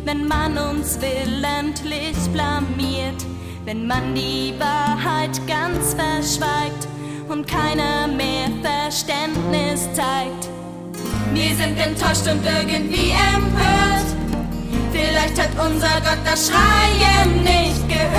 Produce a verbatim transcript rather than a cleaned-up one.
wenn man uns willentlich blamiert, wenn man die Wahrheit ganz verschweigt und keiner mehr Verständnis zeigt. Wir sind enttäuscht und irgendwie empört, vielleicht hat unser Gott das Schreien nicht gehört.